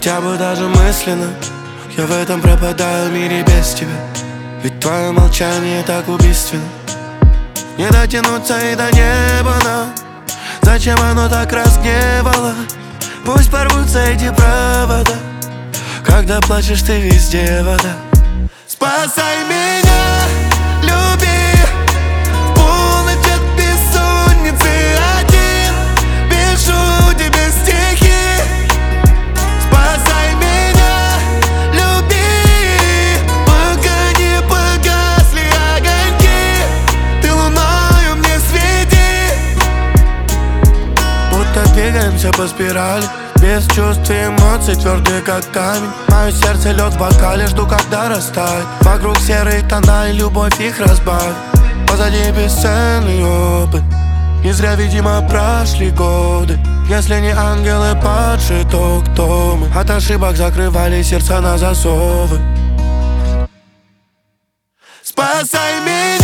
хотя бы даже мысленно. Я в этом пропадаю в мире без тебя. Ведь твое молчание так убийственно. Не дотянуться и до неба нам. Зачем оно так разгневало? Пусть порвутся эти провода. Когда плачешь, ты везде вода. Спасай меня, люби. В полночь от бессонницы один пишу тебе стихи. Спасай меня, люби. Пока не погасли огоньки, ты луною мне свети. Будто двигаемся по спирали, без чувств и эмоций, твердые как камень. Мое сердце лед в бокале, жду, когда растает. Вокруг серые тона и любовь их разбавит. Позади бесценный опыт, не зря, видимо, прошли годы. Если не ангелы падшие, то кто мы? От ошибок закрывали сердца на засовы. Спасай меня.